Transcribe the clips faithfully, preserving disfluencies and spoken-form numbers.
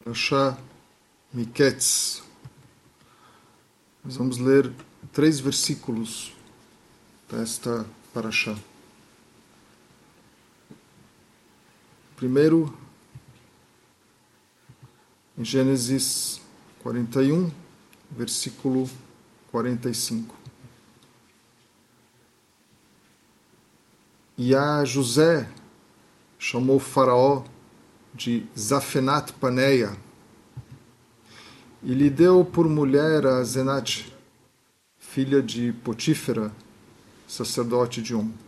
Parashá Miketz. Nós vamos ler três versículos desta Parashá. Primeiro, em Gênesis quarenta e um, versículo quarenta e cinco. E a José chamou Faraó de Zafenat Paneia e lhe deu por mulher a Zenate, filha de Potífera, sacerdote de On.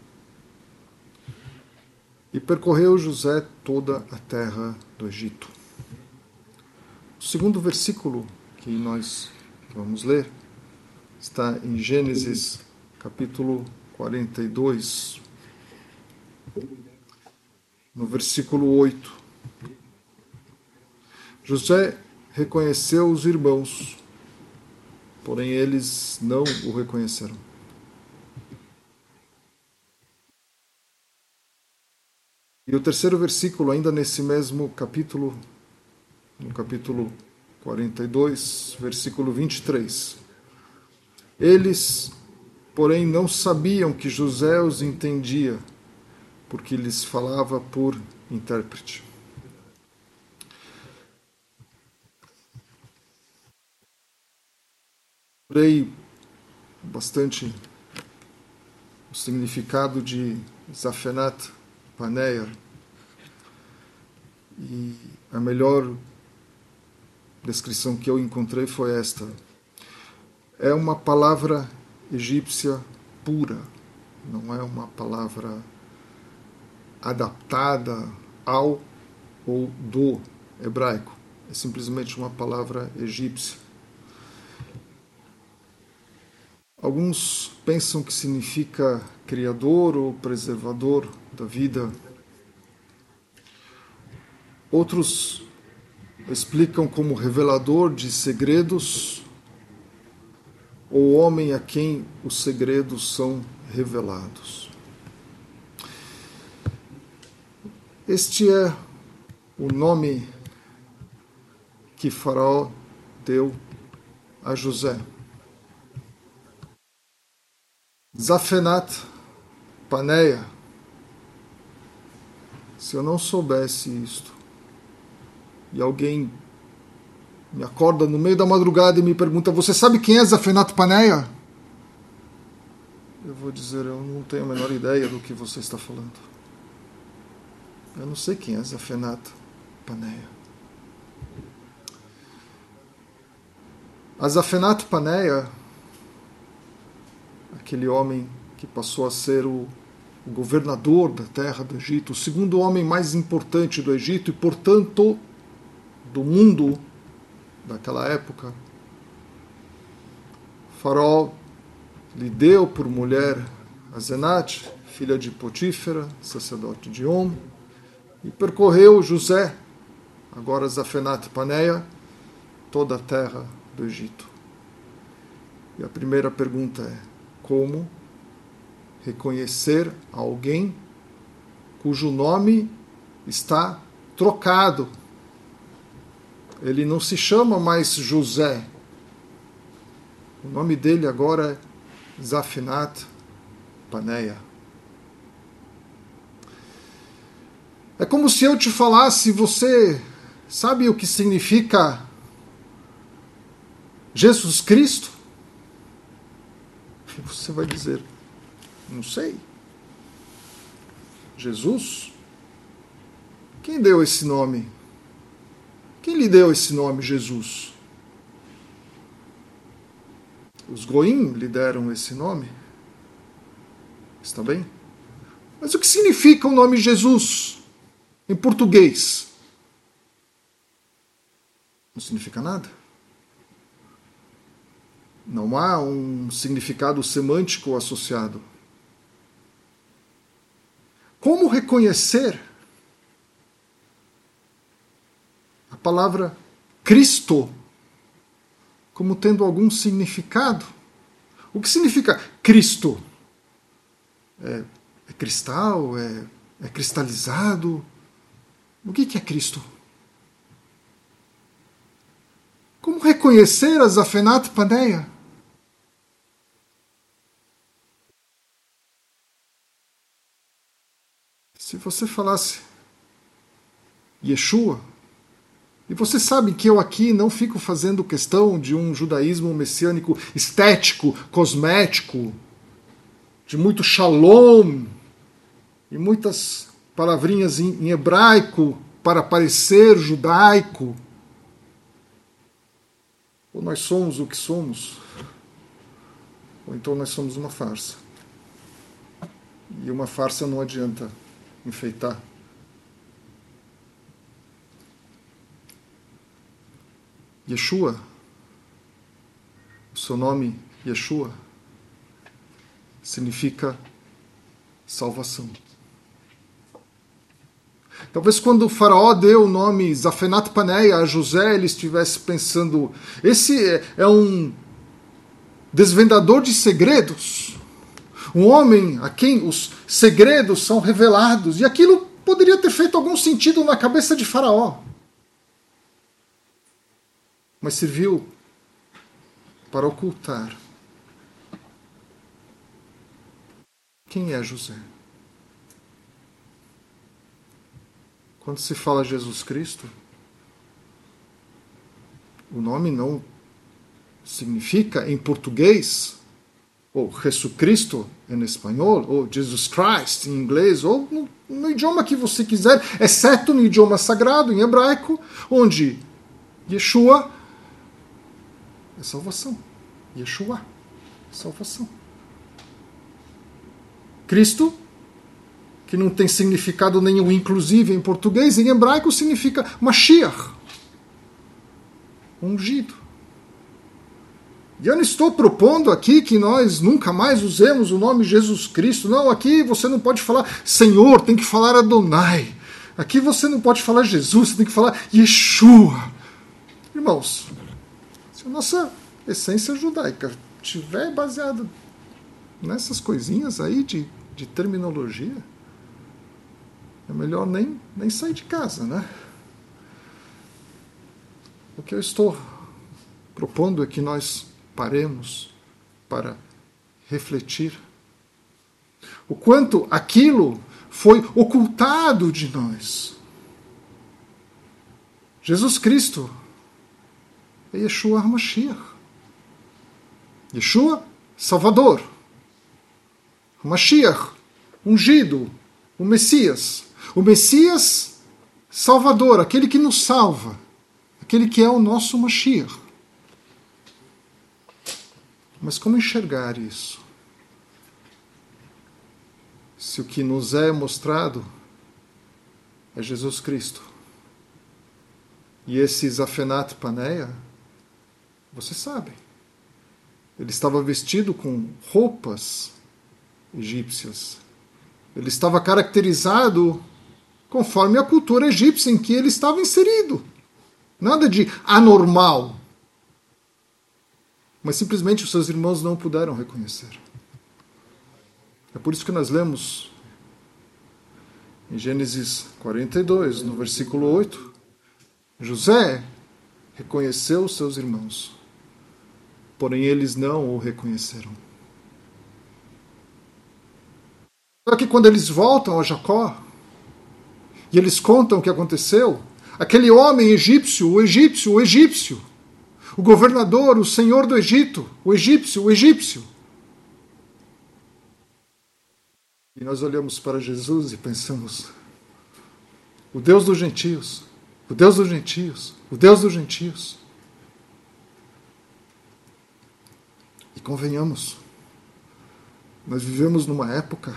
E percorreu José toda a terra do Egito. O segundo versículo que nós vamos ler está em Gênesis capítulo quarenta e dois, no versículo oito. José reconheceu os irmãos, porém eles não o reconheceram. E o terceiro versículo, ainda nesse mesmo capítulo, no capítulo quarenta e dois, versículo vinte e três. Eles, porém, não sabiam que José os entendia, porque lhes falava por intérprete. Procurei bastante o significado de Zafenat Paneia, e a melhor descrição que eu encontrei foi esta: é uma palavra egípcia pura, não é uma palavra adaptada ao ou do hebraico, é simplesmente uma palavra egípcia. Alguns pensam que significa criador ou preservador da vida. Outros explicam como revelador de segredos ou homem a quem os segredos são revelados. Este é o nome que Faraó deu a José. Zafenat Paneia. Se eu não soubesse isto, e alguém me acorda no meio da madrugada e me pergunta: você sabe quem é Zafenat Paneia? Eu vou dizer: eu não tenho a menor ideia do que você está falando. Eu não sei quem é Zafenat Paneia. A Zafenat Paneia, aquele homem que passou a ser o, o governador da terra do Egito, o segundo homem mais importante do Egito e, portanto, do mundo daquela época. Faraó lhe deu por mulher a Zenate, filha de Potífera, sacerdote de On, e percorreu José, agora Zafenat Paneia, toda a terra do Egito. E a primeira pergunta é: como reconhecer alguém cujo nome está trocado? Ele não se chama mais José. O nome dele agora é Zafenat Paneia. É como se eu te falasse: você sabe o que significa Jesus Cristo? E você vai dizer: não sei. Jesus? Quem deu esse nome? Quem lhe deu esse nome, Jesus? Os Goim lhe deram esse nome? Está bem? Mas o que significa o nome Jesus em português? Não significa nada. Não há um significado semântico associado. Como reconhecer a palavra Cristo como tendo algum significado? O que significa Cristo? É, é cristal? É, é cristalizado? O que, que é Cristo? reconhecer a Zafenat Paneia? Se você falasse Yeshua, e você sabe que eu aqui não fico fazendo questão de um judaísmo messiânico estético, cosmético, de muito shalom, e muitas palavrinhas em, em hebraico para parecer judaico. Ou nós somos o que somos, ou então nós somos uma farsa. E uma farsa não adianta enfeitar. Yeshua, o seu nome Yeshua, significa salvação. Talvez quando o faraó deu o nome Zafenat Paneia a José, ele estivesse pensando, esse é um desvendador de segredos, um homem a quem os segredos são revelados, e aquilo poderia ter feito algum sentido na cabeça de faraó. Mas serviu para ocultar quem é José. Quando se fala Jesus Cristo, o nome não significa em português, ou Jesucristo em espanhol, ou Jesus Christ em inglês, ou no, no idioma que você quiser, exceto no idioma sagrado, em hebraico, onde Yeshua é salvação. Yeshua é salvação. Cristo, que não tem significado nenhum, inclusive em português, em hebraico significa Mashiach, ungido. E eu não estou propondo aqui que nós nunca mais usemos o nome Jesus Cristo. Não, aqui você não pode falar Senhor, tem que falar Adonai. Aqui você não pode falar Jesus, você tem que falar Yeshua. Irmãos, se a nossa essência judaica estiver baseada nessas coisinhas aí de, de terminologia, é melhor nem, nem sair de casa, né? O que eu estou propondo é que nós paremos para refletir o quanto aquilo foi ocultado de nós. Jesus Cristo é Yeshua HaMashiach. Yeshua, Salvador. Mashiach, ungido, o Messias. O Messias, Salvador, aquele que nos salva. Aquele que é o nosso Mashiach. Mas como enxergar isso? Se o que nos é mostrado é Jesus Cristo. E esse Zafenat Paneia, você sabe, ele estava vestido com roupas egípcias. Ele estava caracterizado conforme a cultura egípcia em que ele estava inserido. Nada de anormal. Mas simplesmente os seus irmãos não puderam reconhecer. É por isso que nós lemos em Gênesis quarenta e dois, no versículo oito, José reconheceu os seus irmãos, porém eles não o reconheceram. Só que quando eles voltam a Jacó, e eles contam o que aconteceu, aquele homem egípcio, o egípcio, o egípcio, o governador, o senhor do Egito, o egípcio, o egípcio. E nós olhamos para Jesus e pensamos, o Deus dos gentios, o Deus dos gentios, o Deus dos gentios. E convenhamos, nós vivemos numa época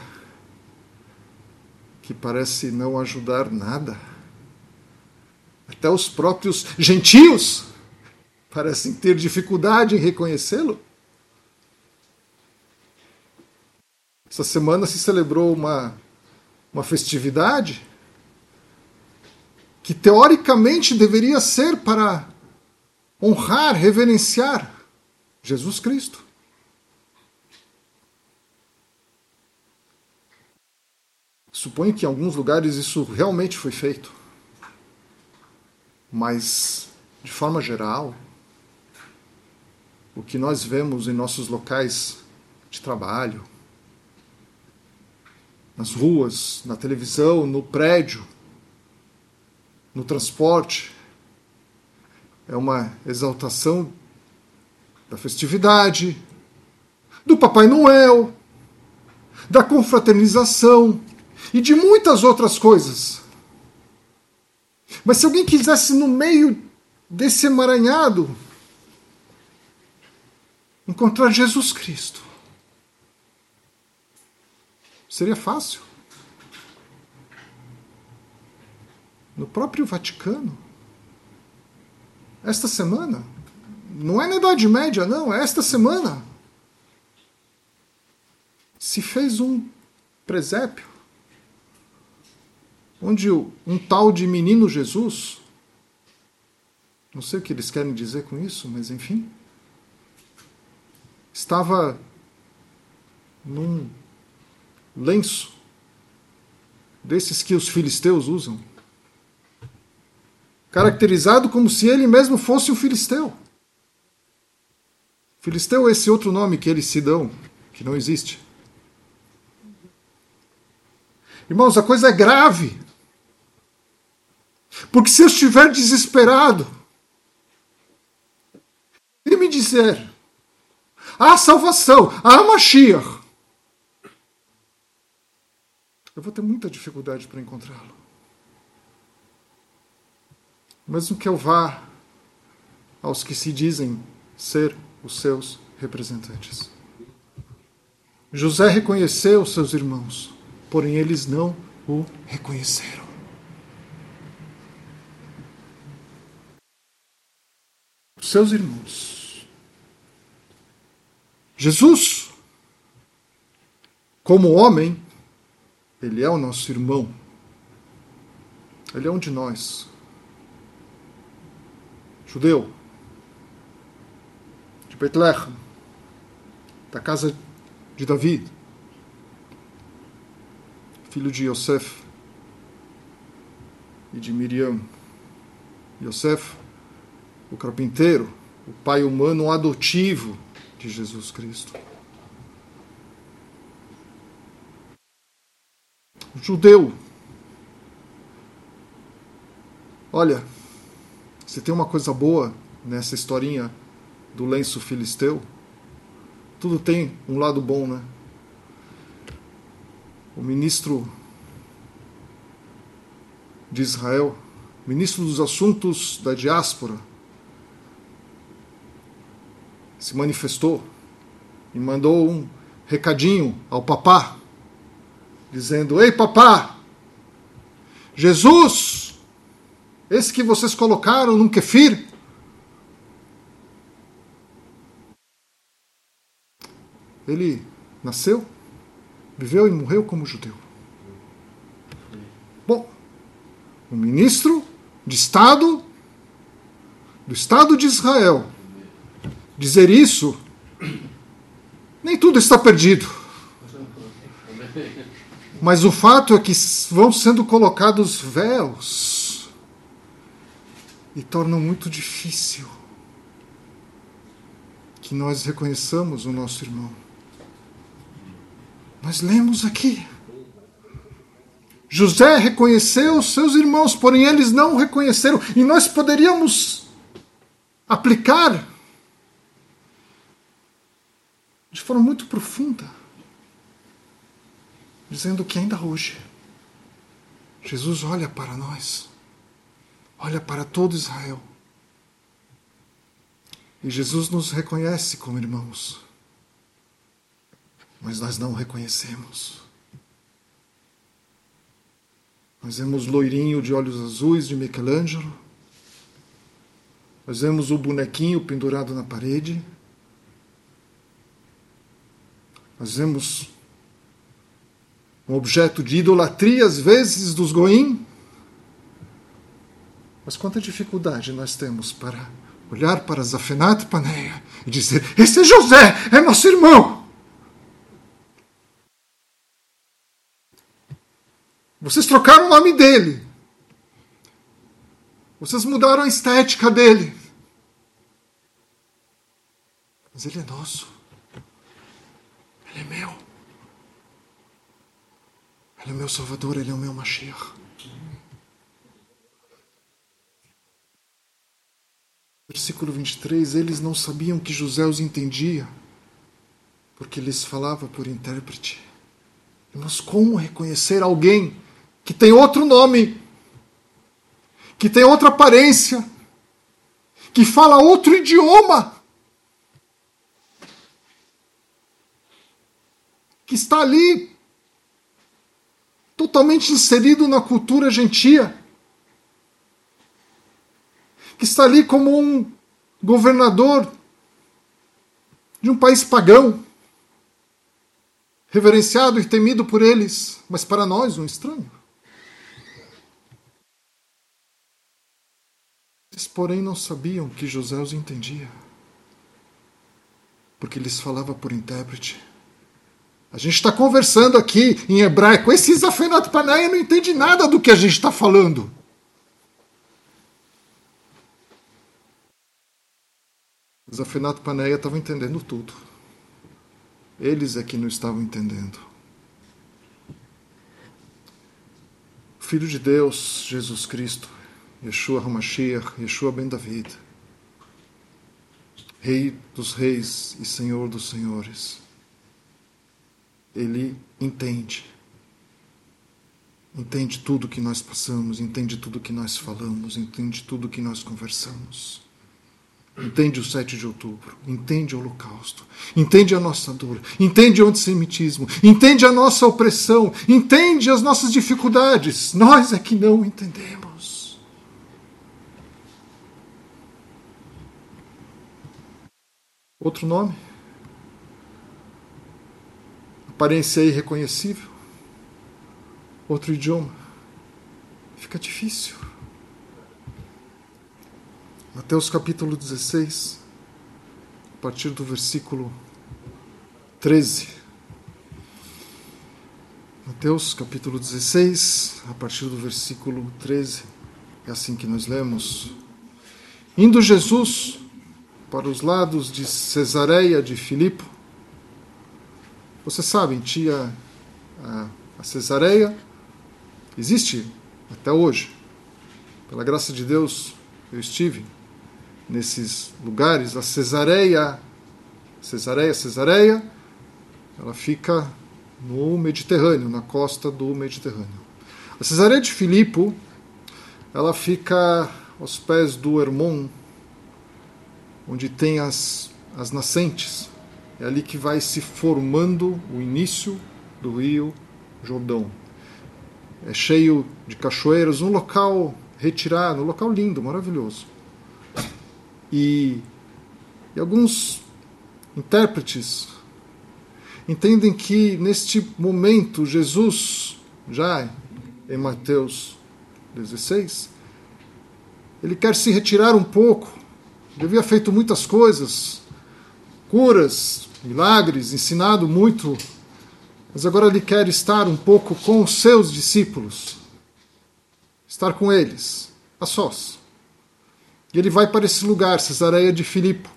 que parece não ajudar nada. Até os próprios gentios parecem ter dificuldade em reconhecê-lo. Essa semana se celebrou uma, uma festividade que teoricamente deveria ser para honrar, reverenciar Jesus Cristo. Suponho que em alguns lugares isso realmente foi feito. Mas, de forma geral, o que nós vemos em nossos locais de trabalho, nas ruas, na televisão, no prédio, no transporte, é uma exaltação da festividade, do Papai Noel, da confraternização e de muitas outras coisas. Mas se alguém quisesse, no meio desse emaranhado, encontrar Jesus Cristo, seria fácil. No próprio Vaticano, esta semana, não é na Idade Média, não, é esta semana, se fez um presépio, onde um tal de menino Jesus, não sei o que eles querem dizer com isso, mas enfim, estava num lenço desses que os filisteus usam, caracterizado como se ele mesmo fosse um filisteu. Filisteu é esse outro nome que eles se dão, que não existe. Irmãos, a coisa é grave. Porque se eu estiver desesperado e me dizer, há salvação, há Mashiach, eu vou ter muita dificuldade para encontrá-lo. Mesmo que eu vá aos que se dizem ser os seus representantes. José reconheceu os seus irmãos, porém eles não o reconheceram. Os seus irmãos. Jesus, como homem, ele é o nosso irmão. Ele é um de nós. Judeu, de Betlehem, da casa de Davi, filho de Yosef e de Miriam. Yosef, o carpinteiro, o pai humano adotivo de Jesus Cristo. O judeu, olha, se tem uma coisa boa nessa historinha do lenço filisteu, tudo tem um lado bom, né? O ministro de Israel, ministro dos assuntos da diáspora, se manifestou e mandou um recadinho ao papá, dizendo: ei papá, Jesus, esse que vocês colocaram num kefir, ele nasceu, viveu e morreu como judeu. Bom, o ministro de Estado do Estado de Israel dizer isso, nem tudo está perdido. Mas o fato é que vão sendo colocados véus e tornam muito difícil que nós reconheçamos o nosso irmão. Nós lemos aqui. José reconheceu os seus irmãos, porém eles não o reconheceram. E nós poderíamos aplicar de forma muito profunda, dizendo que ainda hoje Jesus olha para nós, olha para todo Israel, e Jesus nos reconhece como irmãos, mas nós não o reconhecemos. Nós vemos loirinho de olhos azuis de Michelangelo, nós vemos o bonequinho pendurado na parede, nós vemos um objeto de idolatria, às vezes, dos goim. Mas quanta dificuldade nós temos para olhar para Zafenat Paneia e dizer: esse é José, é nosso irmão. Vocês trocaram o nome dele. Vocês mudaram a estética dele. Mas ele é nosso. Ele é meu. Ele é o meu Salvador, ele é o meu Mashiach. Versículo vinte e três, eles não sabiam que José os entendia, porque lhes falava por intérprete. Mas como reconhecer alguém que tem outro nome, que tem outra aparência, que fala outro idioma, que está ali totalmente inserido na cultura gentia, que está ali como um governador de um país pagão, reverenciado e temido por eles, mas para nós um estranho. Eles, porém, não sabiam que José os entendia, porque lhes falava por intérprete. A gente está conversando aqui em hebraico. Esse Zafenat Paneia não entende nada do que a gente está falando. Zafenat Paneia estava entendendo tudo. Eles é que não estavam entendendo. O Filho de Deus, Jesus Cristo, Yeshua HaMashiach, Yeshua Ben David, Rei dos Reis e Senhor dos Senhores, ele entende. Entende tudo que nós passamos, entende tudo que nós falamos, entende tudo que nós conversamos. Entende o sete de outubro, entende o holocausto, entende a nossa dor, entende o antissemitismo, entende a nossa opressão, entende as nossas dificuldades. Nós é que não entendemos. Outro nome? Aparência irreconhecível? Outro idioma? Fica difícil. Mateus capítulo dezesseis, a partir do versículo treze. Mateus capítulo dezesseis, a partir do versículo treze. É assim que nós lemos. Indo Jesus para os lados de Cesareia de Filipo. Vocês sabem, tinha a, a Cesareia, existe até hoje. Pela graça de Deus, eu estive nesses lugares. A Cesareia, Cesareia, Cesareia, ela fica no Mediterrâneo, na costa do Mediterrâneo. A Cesareia de Filipo, ela fica aos pés do Hermon, onde tem as, as nascentes. É ali que vai se formando o início do rio Jordão. É cheio de cachoeiras, um local retirado, um local lindo, maravilhoso. E, e alguns intérpretes entendem que neste momento Jesus, já em Mateus dezesseis, ele quer se retirar um pouco. Ele havia feito muitas coisas, curas, milagres, ensinado muito, mas agora ele quer estar um pouco com os seus discípulos, estar com eles, a sós. E ele vai para esse lugar, Cesareia de Filipo.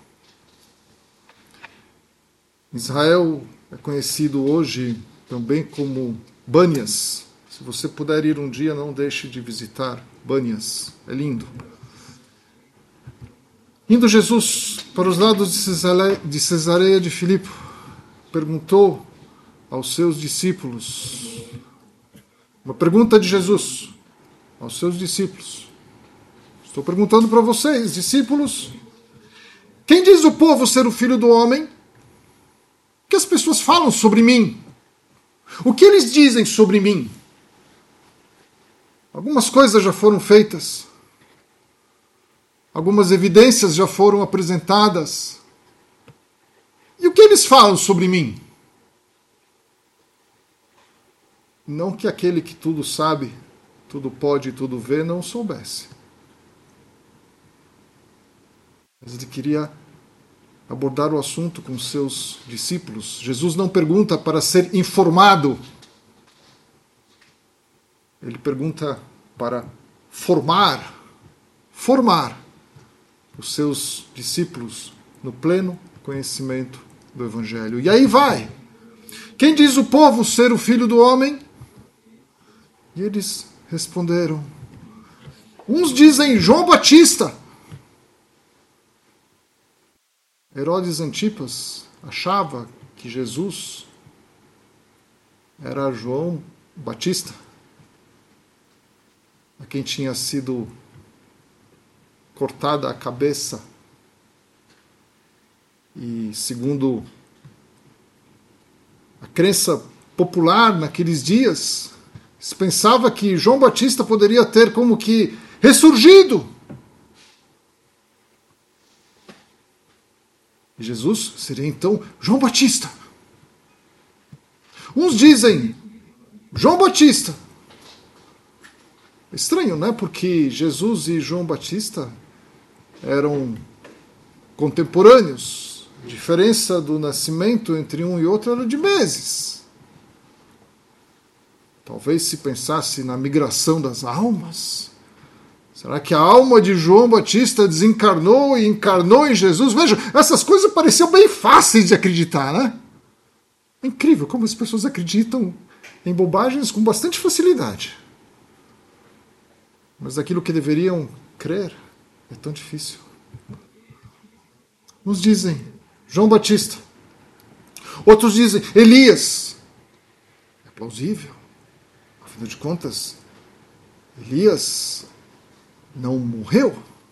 Israel é conhecido hoje também como Banias. Se você puder ir um dia, não deixe de visitar Banias. É lindo. Indo Jesus para os lados de Cesareia de Filipo, perguntou aos seus discípulos. Uma pergunta de Jesus aos seus discípulos. Estou perguntando para vocês, discípulos, quem diz o povo ser o filho do homem? O que as pessoas falam sobre mim? O que eles dizem sobre mim? Algumas coisas já foram feitas. Algumas evidências já foram apresentadas. E o que eles falam sobre mim? Não que aquele que tudo sabe, tudo pode e tudo vê, não soubesse. Mas ele queria abordar o assunto com seus discípulos. Jesus não pergunta para ser informado. Ele pergunta para formar, formar os seus discípulos no pleno conhecimento do Evangelho. E aí vai. Quem diz o povo ser o Filho do Homem? E eles responderam. Uns dizem João Batista. Herodes Antipas achava que Jesus era João Batista, a quem tinha sido cortada a cabeça. E segundo a crença popular naqueles dias, se pensava que João Batista poderia ter como que ressurgido. E Jesus seria então João Batista. Uns dizem João Batista. Estranho, né? Porque Jesus e João Batista eram contemporâneos. A diferença do nascimento entre um e outro era de meses. Talvez se pensasse na migração das almas. Será que a alma de João Batista desencarnou e encarnou em Jesus? Veja, essas coisas pareciam bem fáceis de acreditar, né? É incrível como as pessoas acreditam em bobagens com bastante facilidade. Mas aquilo que deveriam crer é tão difícil. Uns dizem João Batista. Outros dizem Elias. É plausível. Afinal de contas, Elias não morreu.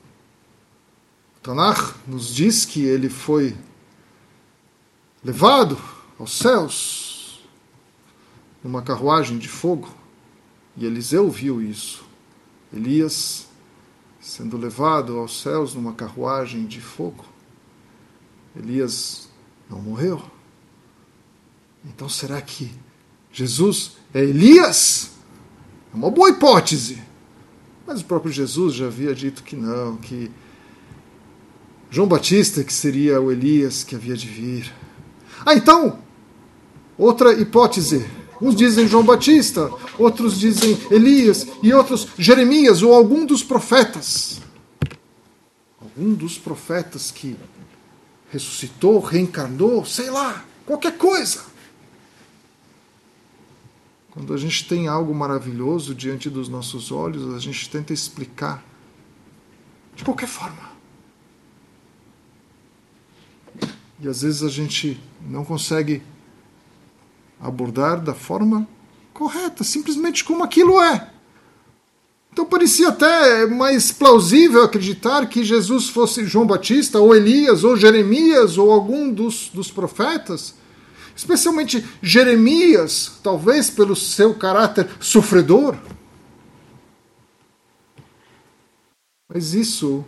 O Tanakh nos diz que ele foi levado aos céus numa carruagem de fogo. E Eliseu viu isso. Elias sendo levado aos céus numa carruagem de fogo. Elias não morreu. Então será que Jesus é Elias? É uma boa hipótese. Mas o próprio Jesus já havia dito que não, que João Batista que seria o Elias que havia de vir. Ah, então, outra hipótese. Uns dizem João Batista, outros dizem Elias e outros Jeremias ou algum dos profetas. Algum dos profetas que ressuscitou, reencarnou, sei lá, qualquer coisa. Quando a gente tem algo maravilhoso diante dos nossos olhos, a gente tenta explicar de qualquer forma. E às vezes a gente não consegue abordar da forma correta, simplesmente como aquilo é. Então parecia até mais plausível acreditar que Jesus fosse João Batista, ou Elias, ou Jeremias, ou algum dos, dos profetas. Especialmente Jeremias, talvez pelo seu caráter sofredor. Mas isso,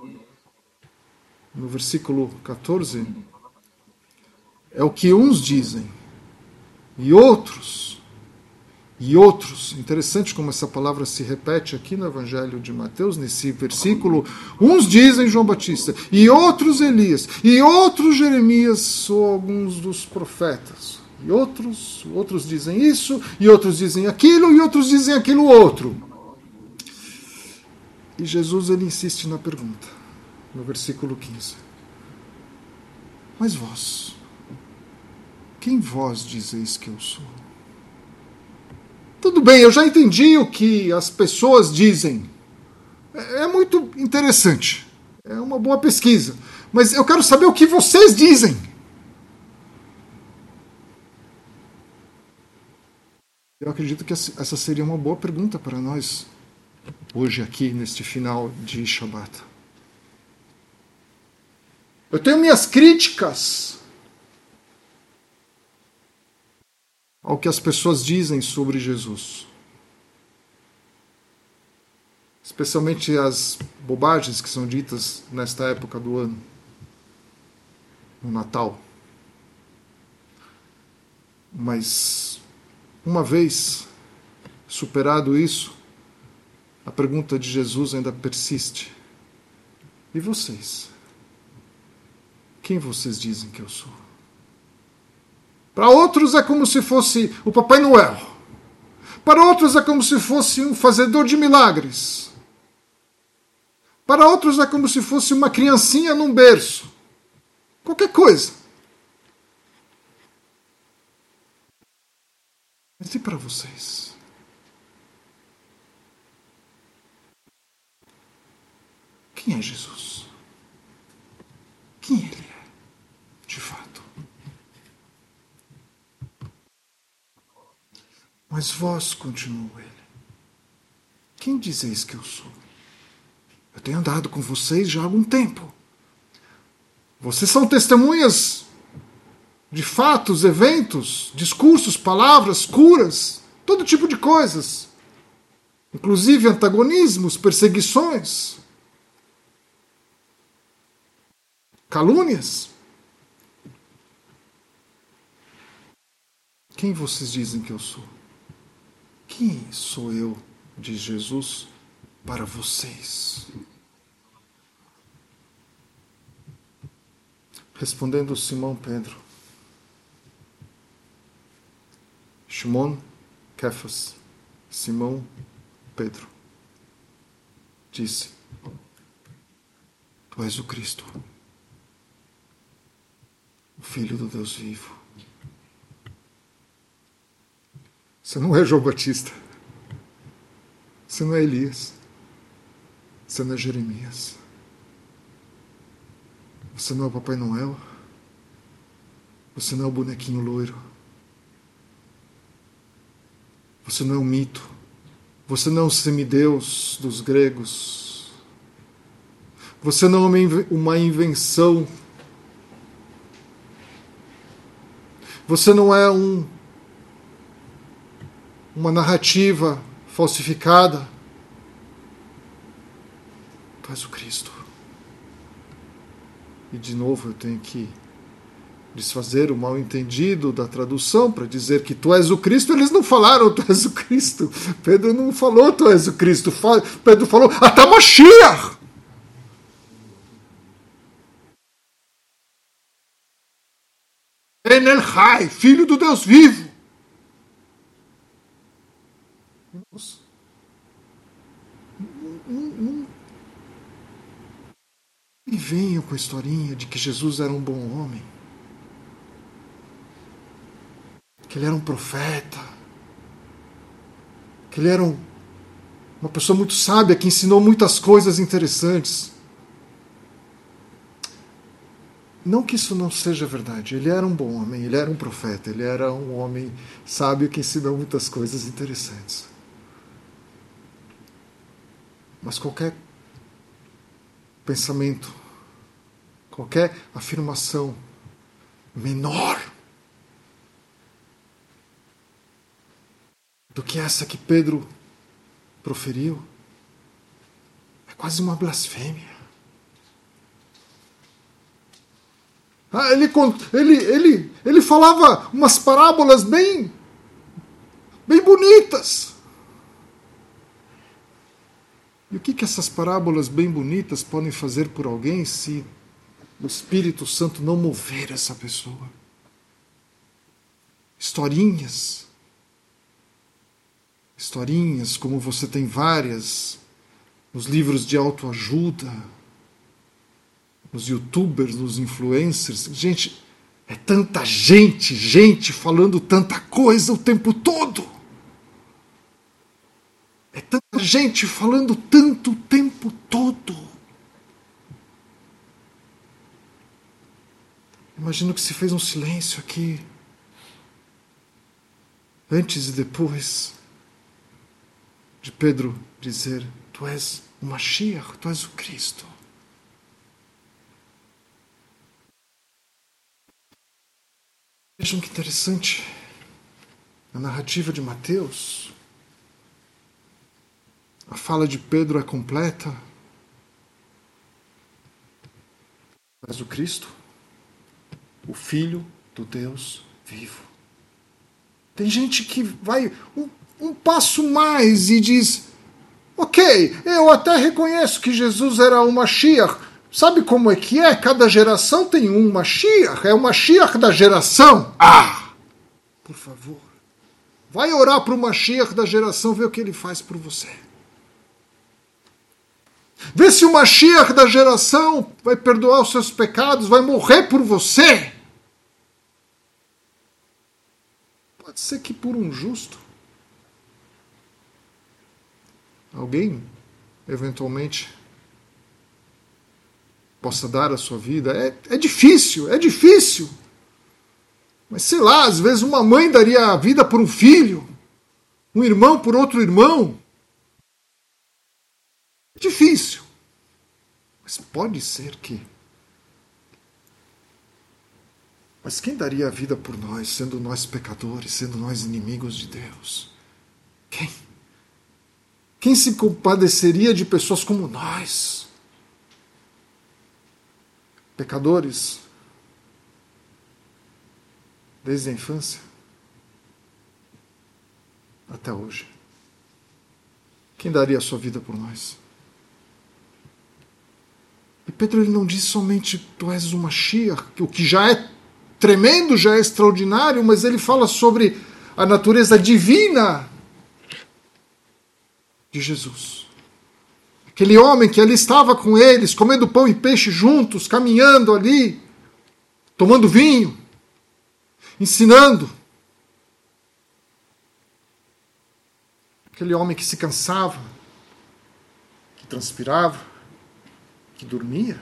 no versículo catorze, é o que uns dizem. E outros, e outros, interessante como essa palavra se repete aqui no Evangelho de Mateus, nesse versículo, uns dizem João Batista, e outros Elias, e outros Jeremias, ou alguns dos profetas. E outros, outros dizem isso, e outros dizem aquilo, e outros dizem aquilo outro. E Jesus ele insiste na pergunta, no versículo quinze. Mas vós, quem vós dizeis que eu sou? Tudo bem, eu já entendi o que as pessoas dizem. É muito interessante. É uma boa pesquisa. Mas eu quero saber o que vocês dizem. Eu acredito que essa seria uma boa pergunta para nós, hoje aqui, neste final de Shabat. Eu tenho minhas críticas ao que as pessoas dizem sobre Jesus. Especialmente as bobagens que são ditas nesta época do ano, no Natal. Mas, uma vez superado isso, a pergunta de Jesus ainda persiste. E vocês? Quem vocês dizem que eu sou? Para outros é como se fosse o Papai Noel. Para outros é como se fosse um fazedor de milagres. Para outros é como se fosse uma criancinha num berço. qualquer coisa. Mas e para vocês? Quem é Jesus? Quem ele é, de fato? Mas vós, continuou ele, quem dizeis que eu sou? Eu tenho andado com vocês já há algum tempo. Vocês são testemunhas de fatos, eventos, discursos, palavras, curas, todo tipo de coisas. Inclusive antagonismos, perseguições, calúnias. Quem vocês dizem que eu sou? Quem sou eu, diz Jesus, para vocês? Respondendo Simão Pedro, Shimon Kefas, Simão Pedro, disse: Tu és o Cristo, o Filho do Deus vivo. Você não é João Batista. Você não é Elias. Você não é Jeremias. Você não é o Papai Noel. Você não é o bonequinho loiro. Você não é um mito. Você não é um semideus dos gregos. Você não é uma invenção. Você não é um uma narrativa falsificada. Tu és o Cristo. E de novo eu tenho que desfazer o mal-entendido da tradução para dizer que tu és o Cristo. Eles não falaram tu és o Cristo. Pedro não falou tu és o Cristo. Pedro falou Ata Mashiach. En el Chai, Filho do Deus vivo. Nossa. Não, não. E venham com a historinha de que Jesus era um bom homem, que ele era um profeta, que ele era um, uma pessoa muito sábia, que ensinou muitas coisas interessantes. Não que isso não seja verdade. Ele era um bom homem, ele era um profeta, ele era um homem sábio que ensinou muitas coisas interessantes. Mas qualquer pensamento, qualquer afirmação menor do que essa que Pedro proferiu é quase uma blasfêmia. Ah, ele, ele, ele, ele falava umas parábolas bem, bem bonitas. E o que, que essas parábolas bem bonitas podem fazer por alguém se o Espírito Santo não mover essa pessoa? Historinhas. Historinhas, como você tem várias nos livros de autoajuda, nos youtubers, nos influencers. Gente, é tanta gente, gente falando tanta coisa o tempo todo. É tanta gente falando tanto o tempo todo. Imagino que se fez um silêncio aqui, antes e depois de Pedro dizer: Tu és o Mashiach, Tu és o Cristo. Vejam que interessante, a narrativa de Mateus, a fala de Pedro é completa. Tu és o Cristo, o Filho do Deus vivo. Tem gente que vai um, um passo mais e diz: ok, eu até reconheço que Jesus era o Mashiach. Sabe como é que é? Cada geração tem um Mashiach. É o Mashiach da geração. Ah! Por favor. Vai orar para o Mashiach da geração, ver o que ele faz por você. Vê se o Mashiach da geração vai perdoar os seus pecados, vai morrer por você. Pode ser que por um justo, alguém, eventualmente, possa dar a sua vida. É, é difícil, é difícil. Mas sei lá, às vezes uma mãe daria a vida por um filho, um irmão por outro irmão. É difícil. Mas pode ser que... Mas quem daria a vida por nós, sendo nós pecadores, sendo nós inimigos de Deus? Quem? Quem se compadeceria de pessoas como nós? Pecadores, desde a infância até hoje. Quem daria a sua vida por nós? E Pedro ele não diz somente tu és o Mashiach, o que já é tremendo, já é extraordinário, mas ele fala sobre a natureza divina de Jesus. Aquele homem que ali estava com eles, comendo pão e peixe juntos, caminhando ali, tomando vinho, ensinando. Aquele homem que se cansava, que transpirava, que dormia.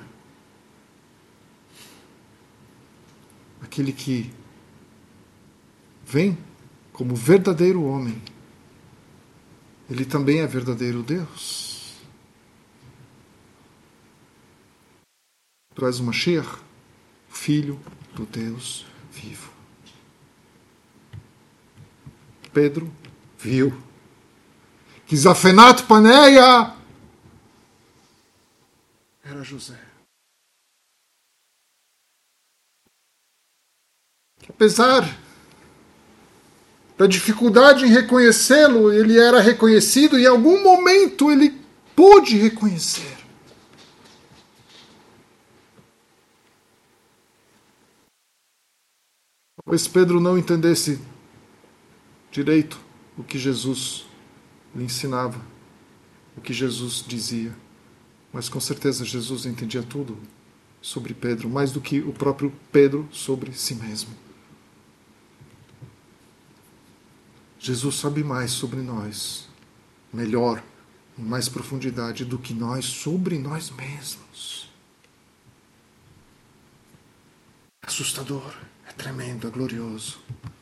Aquele que vem como verdadeiro homem. Ele também é verdadeiro Deus. Tu és o Mashiach, filho do Deus vivo. Pedro viu que Zafenat Paneia era José. Que apesar da dificuldade em reconhecê-lo, ele era reconhecido e em algum momento ele pôde reconhecer. Talvez Pedro não entendesse direito o que Jesus lhe ensinava, o que Jesus dizia. Mas com certeza Jesus entendia tudo sobre Pedro, mais do que o próprio Pedro sobre si mesmo. Jesus sabe mais sobre nós, melhor, em mais profundidade do que nós sobre nós mesmos. É assustador, é tremendo, é glorioso.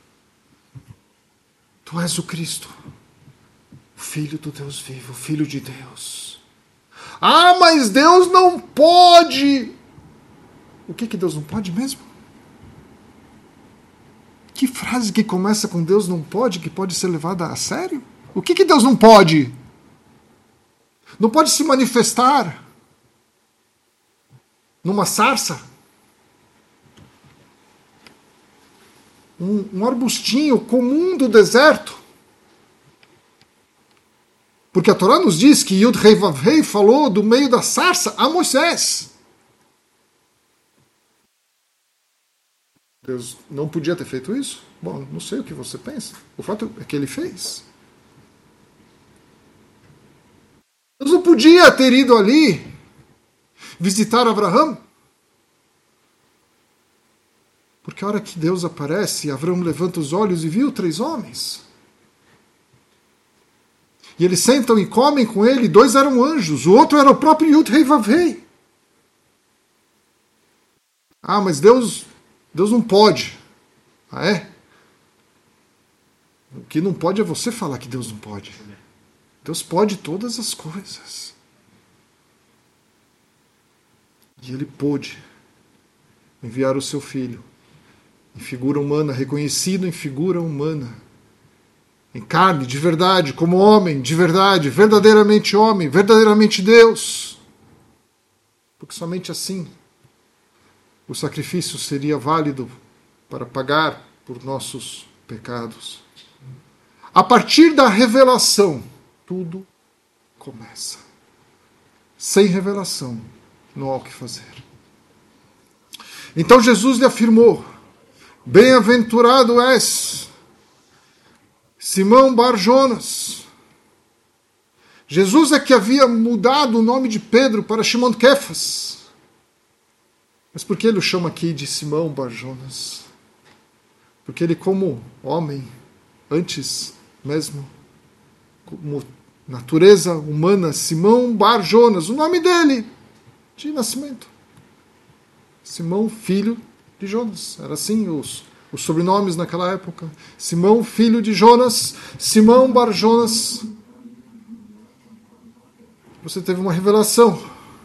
Tu és o Cristo, o Filho do Deus vivo, o Filho de Deus. Ah, mas Deus não pode. O que que Deus não pode mesmo? Que frase que começa com Deus não pode, que pode ser levada a sério? O que que Deus não pode? Não pode se manifestar numa sarça? Um, um arbustinho comum do deserto? Porque a Torá nos diz que Yud Rei Vav Rei falou do meio da sarça a Moisés. Deus não podia ter feito isso? Bom, não sei o que você pensa. O fato é que ele fez. Deus não podia ter ido ali visitar Abraão? Porque a hora que Deus aparece, Abraão levanta os olhos e viu três homens. E eles sentam e comem com ele, dois eram anjos, o outro era o próprio Yud Rei Vav Rei. Ah, mas Deus, Deus não pode. Ah, é? O que não pode é você falar que Deus não pode. Deus pode todas as coisas. E ele pôde enviar o seu filho em figura humana, reconhecido em figura humana, em carne, de verdade, como homem, de verdade, verdadeiramente homem, verdadeiramente Deus. Porque somente assim o sacrifício seria válido para pagar por nossos pecados. A partir da revelação, tudo começa. Sem revelação, não há o que fazer. Então Jesus lhe afirmou: bem-aventurado és, Simão Bar Jonas, Jesus é que havia mudado o nome de Pedro para Shimon Kefas. Mas por que ele o chama aqui de Simão Bar-Jonas? Porque ele, como homem, antes mesmo, como natureza humana, Simão Bar-Jonas, o nome dele, de nascimento. Simão, filho de Jonas. Era assim os, os sobrenomes naquela época. Simão, filho de Jonas, Simão Bar-Jonas. Você teve uma revelação.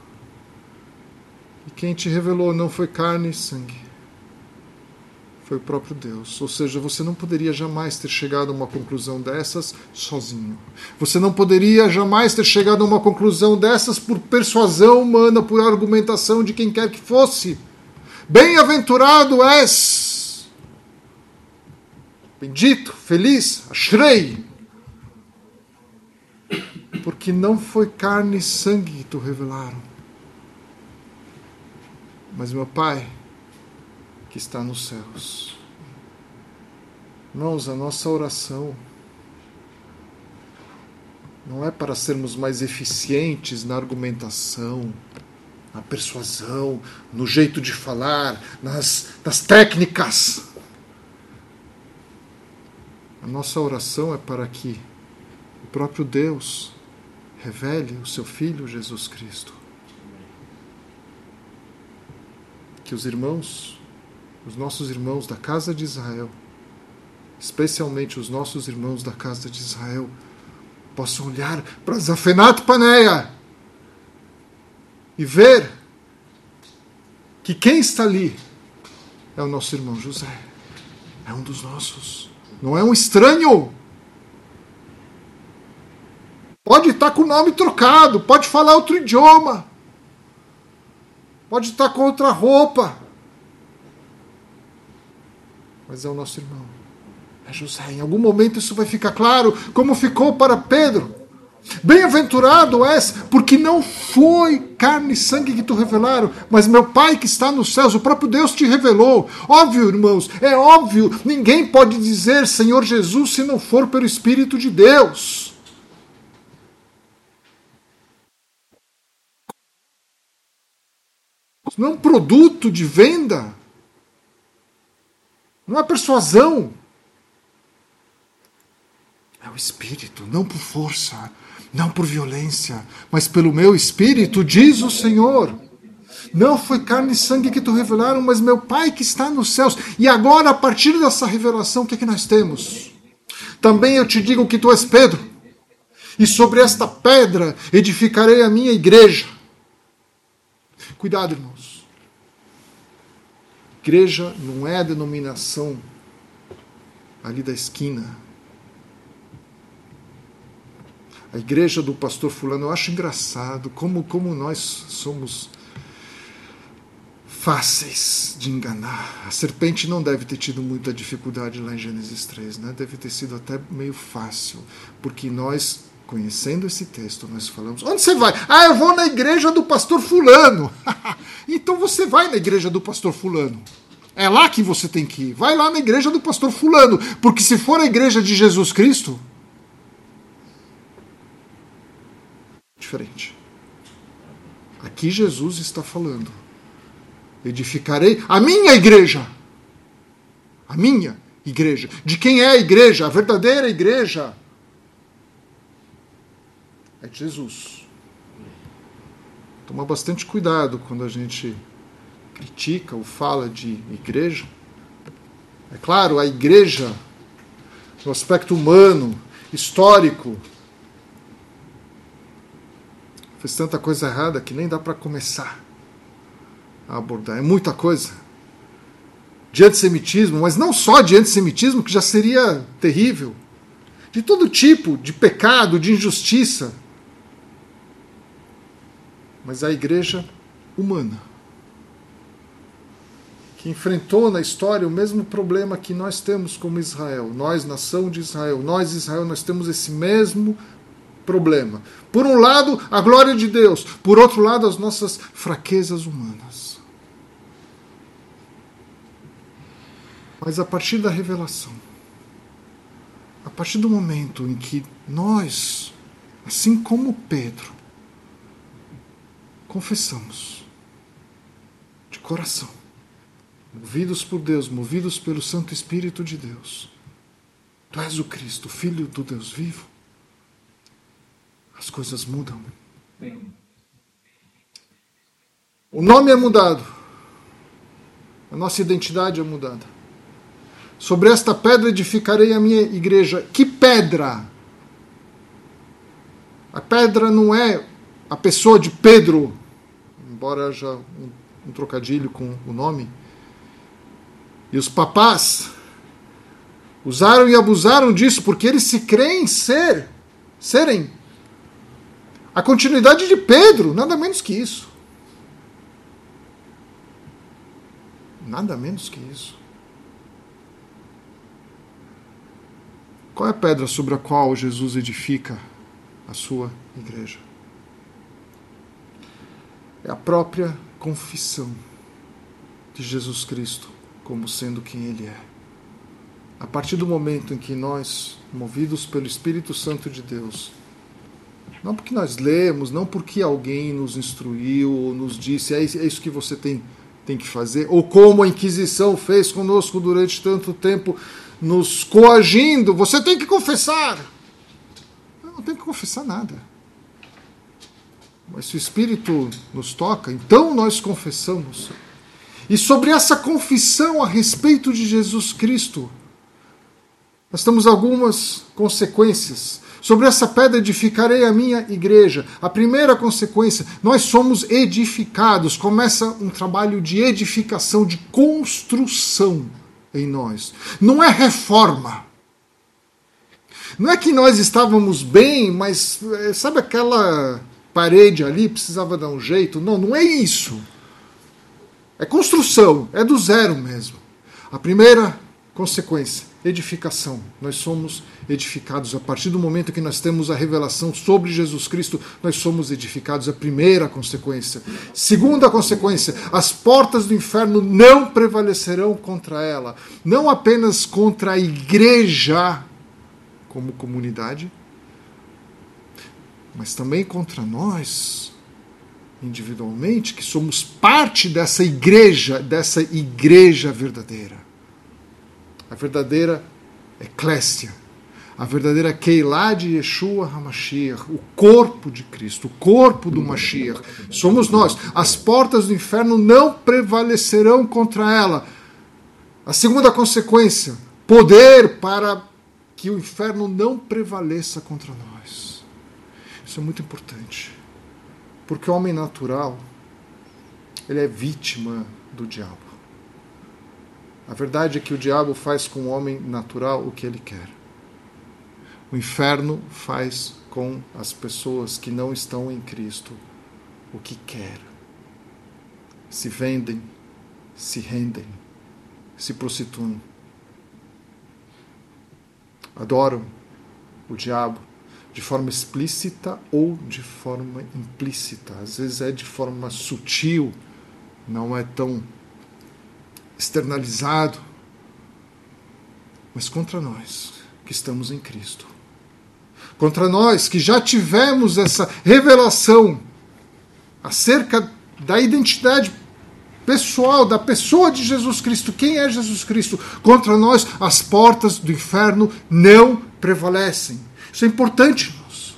E quem te revelou não foi carne e sangue. Foi o próprio Deus. Ou seja, você não poderia jamais ter chegado a uma conclusão dessas sozinho. Você não poderia jamais ter chegado a uma conclusão dessas por persuasão humana, por argumentação de quem quer que fosse. Bem-aventurado és. Bendito, feliz, ashrei. Porque não foi carne e sangue que te revelaram, mas meu Pai que está nos céus. Irmãos, a nossa oração não é para sermos mais eficientes na argumentação, na persuasão, no jeito de falar, nas, nas técnicas. A nossa oração é para que o próprio Deus revele o seu Filho Jesus Cristo. Que os irmãos, os nossos irmãos da casa de Israel, especialmente os nossos irmãos da casa de Israel, possam olhar para Zafenat Paneia e ver que quem está ali é o nosso irmão José. É um dos nossos. Não é um estranho. Pode estar com o nome trocado, pode falar outro idioma, pode estar com outra roupa, mas é o nosso irmão, é José. Em algum momento isso vai ficar claro, como ficou para Pedro. Bem-aventurado és, porque não foi carne e sangue que te revelaram, mas meu Pai que está nos céus, o próprio Deus te revelou. Óbvio, irmãos, é óbvio, ninguém pode dizer Senhor Jesus se não for pelo Espírito de Deus. Não é um produto de venda. Não é persuasão. É o Espírito, não por força, não por violência, mas pelo meu Espírito, diz o Senhor. Não foi carne e sangue que te revelaram, mas meu Pai que está nos céus. E agora, a partir dessa revelação, o que é que nós temos? Também eu te digo que tu és Pedro, e sobre esta pedra edificarei a minha igreja. Cuidado, irmãos. Igreja não é a denominação ali da esquina. A igreja do pastor fulano, eu acho engraçado como, como nós somos fáceis de enganar. A serpente não deve ter tido muita dificuldade lá em Gênesis três, né? Deve ter sido até meio fácil, porque nós, conhecendo esse texto, nós falamos, onde você vai? Ah, eu vou na igreja do pastor fulano. Então você vai na igreja do pastor fulano. É lá que você tem que ir. Vai lá na igreja do pastor fulano, porque se for a igreja de Jesus Cristo, diferente. Aqui Jesus está falando, edificarei a minha igreja. A minha igreja. De quem é a igreja? A verdadeira igreja é de Jesus. Toma bastante cuidado quando a gente critica ou fala de igreja. É claro, a igreja, no aspecto humano, histórico, fez tanta coisa errada que nem dá para começar a abordar. É muita coisa. De antissemitismo, mas não só de antissemitismo, que já seria terrível. De todo tipo de pecado, de injustiça. Mas a igreja humana, que enfrentou na história o mesmo problema que nós temos como Israel. Nós, nação de Israel, nós, Israel, nós temos esse mesmo problema. Por um lado, a glória de Deus. Por outro lado, as nossas fraquezas humanas. Mas a partir da revelação, a partir do momento em que nós assim como Pedro, confessamos de coração, movidos por Deus, movidos pelo Santo Espírito de Deus, Tu és o Cristo, Filho do Deus vivo, as coisas mudam. O nome é mudado, a nossa identidade é mudada. Sobre esta pedra edificarei a minha igreja. Que pedra? A pedra não é a pessoa de Pedro, embora haja um, um trocadilho com o nome. E os papás usaram e abusaram disso porque eles se creem ser, serem a continuidade de Pedro, nada menos que isso. Nada menos que isso. Qual é a pedra sobre a qual Jesus edifica a sua igreja? É a própria confissão de Jesus Cristo como sendo quem Ele é. A partir do momento em que nós, movidos pelo Espírito Santo de Deus, não porque nós lemos, não porque alguém nos instruiu ou nos disse, é isso que você tem, tem que fazer, ou como a Inquisição fez conosco durante tanto tempo, nos coagindo, você tem que confessar. Eu não tenho que confessar nada. Mas se o Espírito nos toca, então nós confessamos. E sobre essa confissão a respeito de Jesus Cristo, nós temos algumas consequências. Sobre essa pedra edificarei a minha igreja. A primeira consequência, nós somos edificados. Começa um trabalho de edificação, de construção em nós. Não é reforma. Não é que nós estávamos bem, mas sabe aquela parede ali, precisava dar um jeito? Não, não é isso. É construção, é do zero mesmo. A primeira consequência, edificação. Nós somos edificados. A partir do momento que nós temos a revelação sobre Jesus Cristo, nós somos edificados. A primeira consequência. Segunda consequência, as portas do inferno não prevalecerão contra ela. Não apenas contra a igreja como comunidade, mas também contra nós, individualmente, que somos parte dessa igreja, dessa igreja verdadeira. A verdadeira eclésia, a verdadeira Keilah de Yeshua HaMashiach, o corpo de Cristo, o corpo do Mashiach, somos nós. As portas do inferno não prevalecerão contra ela. A segunda consequência, poder para que o inferno não prevaleça contra nós. Isso é muito importante, porque o homem natural, ele é vítima do diabo. A verdade é que o diabo faz com o homem natural o que ele quer. O inferno faz com as pessoas que não estão em Cristo o que quer. Se vendem, se rendem, se prostituem. Adoram o diabo de forma explícita ou de forma implícita. Às vezes é de forma sutil, não é tão externalizado, mas contra nós que estamos em Cristo, contra nós que já tivemos essa revelação acerca da identidade pessoal, da pessoa de Jesus Cristo, quem é Jesus Cristo, contra nós as portas do inferno não prevalecem. Isso é importante.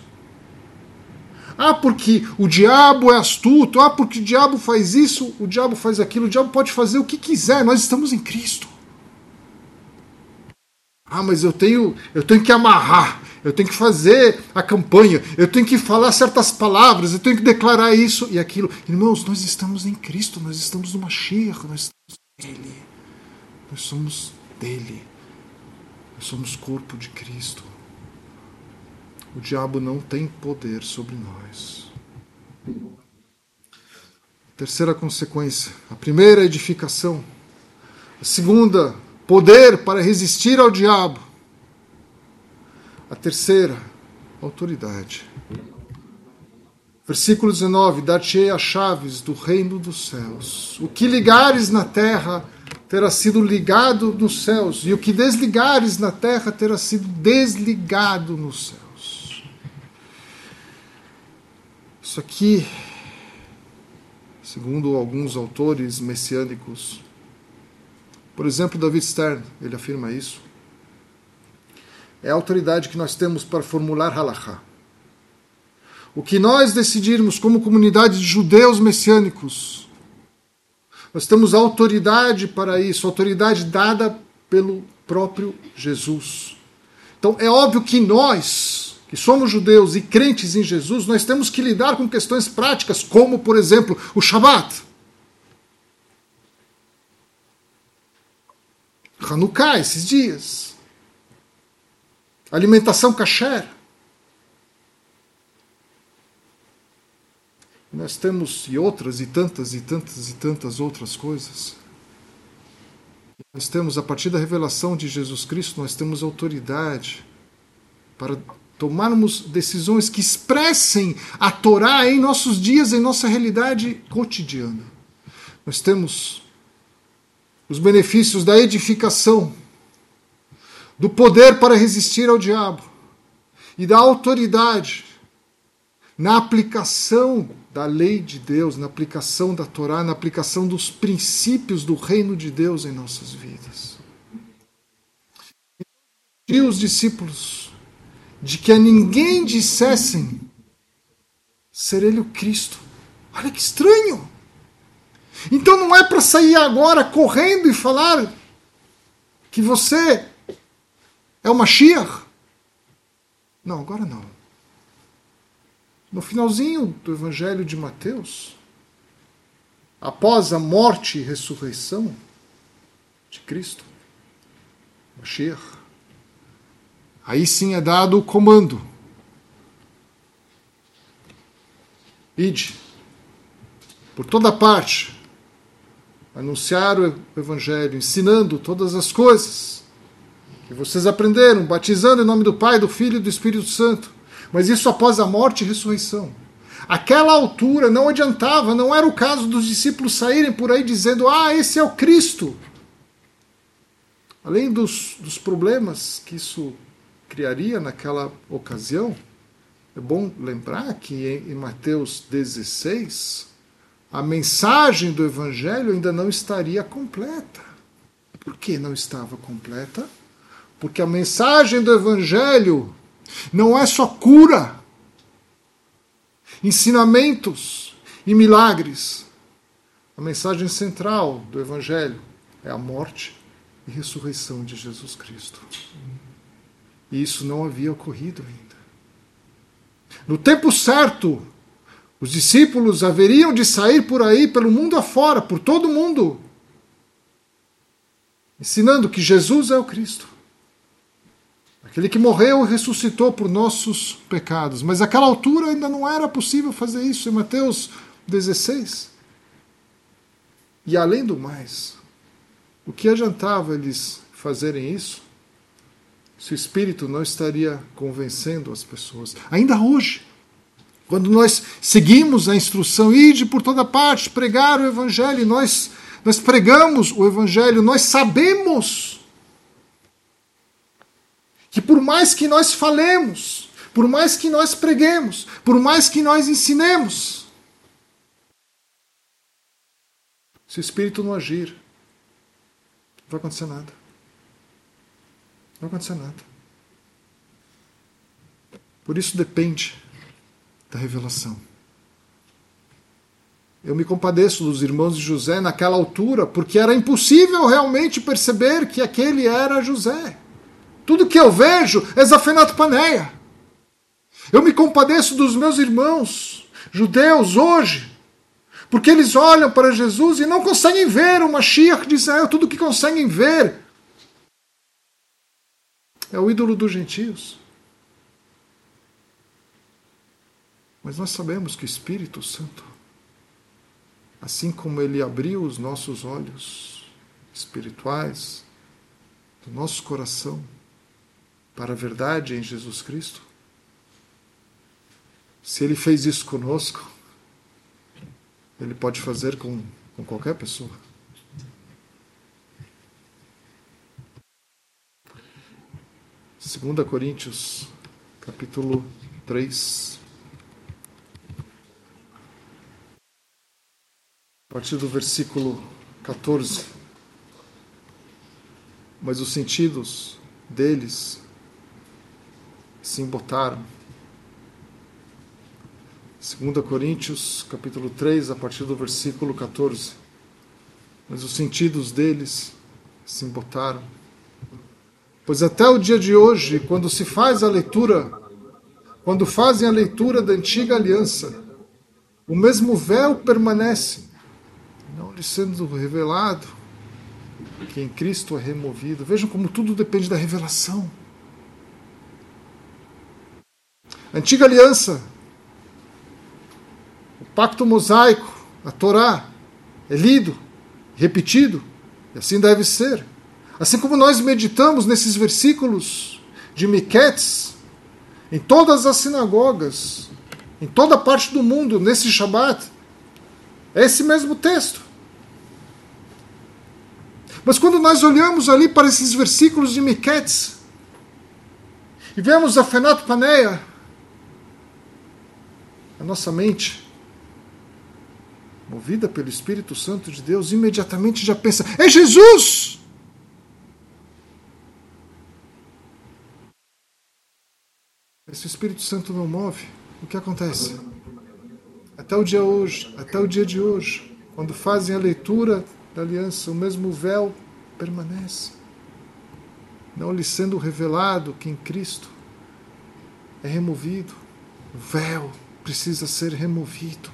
Ah, porque o diabo é astuto, ah, porque o diabo faz isso, o diabo faz aquilo, o diabo pode fazer o que quiser, nós estamos em Cristo. Ah, mas eu tenho, eu tenho que amarrar, eu tenho que fazer a campanha, eu tenho que falar certas palavras, eu tenho que declarar isso e aquilo. Irmãos, nós estamos em Cristo, nós estamos no Mashiach, nós estamos nele, nós somos dele, nós somos corpo de Cristo. O diabo não tem poder sobre nós. Terceira consequência. A primeira, edificação. A segunda, poder para resistir ao diabo. A terceira, autoridade. Versículo dezenove. Dar-te-ei as chaves do reino dos céus. O que ligares na terra terá sido ligado nos céus. E o que desligares na terra terá sido desligado nos céus. Isso aqui, segundo alguns autores messiânicos, por exemplo, David Stern, ele afirma isso, é a autoridade que nós temos para formular halakha. O que nós decidirmos como comunidade de judeus messiânicos, nós temos autoridade para isso, autoridade dada pelo próprio Jesus. Então é óbvio que nós, que somos judeus e crentes em Jesus, nós temos que lidar com questões práticas, como, por exemplo, o Shabat, Hanukkah, esses dias, alimentação kasher. Nós temos e outras e tantas e tantas e tantas outras coisas. Nós temos, a partir da revelação de Jesus Cristo, nós temos autoridade para tomarmos decisões que expressem a Torá em nossos dias, em nossa realidade cotidiana. Nós temos os benefícios da edificação, do poder para resistir ao diabo e da autoridade na aplicação da lei de Deus, na aplicação da Torá, na aplicação dos princípios do reino de Deus em nossas vidas. E os discípulos de que a ninguém dissessem ser ele o Cristo. Olha que estranho! Então não é para sair agora correndo e falar que você é o Mashiach? Não, agora não. No finalzinho do Evangelho de Mateus, após a morte e ressurreição de Cristo, Mashiach, aí sim é dado o comando. Ide por toda parte, anunciar o Evangelho, ensinando todas as coisas que vocês aprenderam, batizando em nome do Pai, do Filho e do Espírito Santo. Mas isso após a morte e ressurreição. Aquela altura não adiantava, não era o caso dos discípulos saírem por aí dizendo: ah, esse é o Cristo. Além dos, dos problemas que isso criaria naquela ocasião, é bom lembrar que em, em Mateus dezesseis, a mensagem do Evangelho ainda não estaria completa. Por que não estava completa? Porque a mensagem do Evangelho não é só cura, ensinamentos e milagres. A mensagem central do Evangelho é a morte e ressurreição de Jesus Cristo. E isso não havia ocorrido ainda. No tempo certo, os discípulos haveriam de sair por aí, pelo mundo afora, por todo mundo, ensinando que Jesus é o Cristo. Aquele que morreu e ressuscitou por nossos pecados. Mas naquela altura ainda não era possível fazer isso, em Mateus dezesseis. E além do mais, o que adiantava eles fazerem isso se o Espírito não estaria convencendo as pessoas? Ainda hoje, quando nós seguimos a instrução, ide por toda parte, pregar o Evangelho, nós, nós pregamos o Evangelho, nós sabemos que por mais que nós falemos, por mais que nós preguemos, por mais que nós ensinemos, se o Espírito não agir, não vai acontecer nada. Não vai acontecer nada. Por isso depende da revelação. Eu me compadeço dos irmãos de José naquela altura, porque era impossível realmente perceber que aquele era José. Tudo que eu vejo é Zafenat Paneia. Eu me compadeço dos meus irmãos judeus hoje, porque eles olham para Jesus e não conseguem ver o Mashiach de Israel. Tudo que conseguem ver é o ídolo dos gentios. Mas nós sabemos que o Espírito Santo, assim como ele abriu os nossos olhos espirituais, do nosso coração, para a verdade em Jesus Cristo, se ele fez isso conosco, ele pode fazer com, com qualquer pessoa. Segunda Coríntios, capítulo três. a partir do versículo quatorze. Mas os sentidos deles se embotaram. Segunda Coríntios, capítulo três, a partir do versículo quatorze. Mas os sentidos deles se embotaram. Pois até o dia de hoje, quando se faz a leitura, quando fazem a leitura da antiga aliança, o mesmo véu permanece, não lhe sendo revelado, que em Cristo é removido. Vejam como tudo depende da revelação. A antiga aliança, o pacto mosaico, a Torá, é lido, repetido, e assim deve ser. Assim como nós meditamos nesses versículos de Miquetes, em todas as sinagogas, em toda parte do mundo, nesse Shabat, é esse mesmo texto. Mas quando nós olhamos ali para esses versículos de Miquetes, e vemos a Fenat Paneia, a nossa mente, movida pelo Espírito Santo de Deus, imediatamente já pensa, é Jesus! Se o Espírito Santo não move, o que acontece? Até o dia hoje, até o dia de hoje, quando fazem a leitura da aliança, o mesmo véu permanece, não lhe sendo revelado que em Cristo é removido. O véu precisa ser removido.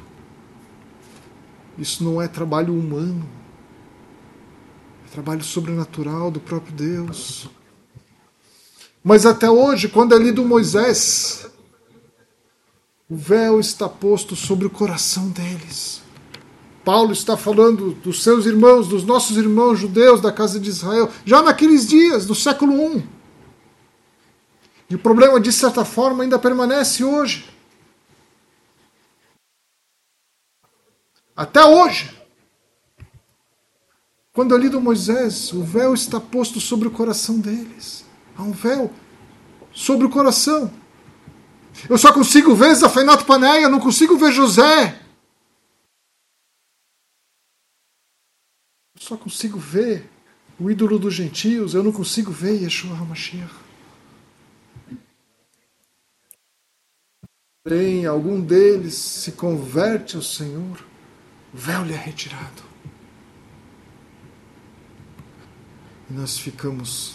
Isso não é trabalho humano, é trabalho sobrenatural do próprio Deus. Mas até hoje, quando é lido Moisés, o véu está posto sobre o coração deles. Paulo está falando dos seus irmãos, dos nossos irmãos judeus da casa de Israel, já naqueles dias, do século primeiro. E o problema, de certa forma, ainda permanece hoje. Até hoje. Quando é lido Moisés, o véu está posto sobre o coração deles. Há um véu sobre o coração. Eu só consigo ver Zafenat Paneia, não consigo ver José. Eu só consigo ver o ídolo dos gentios, eu não consigo ver Yeshua HaMashiach. Porém, algum deles se converte ao Senhor, o véu lhe é retirado. E nós ficamos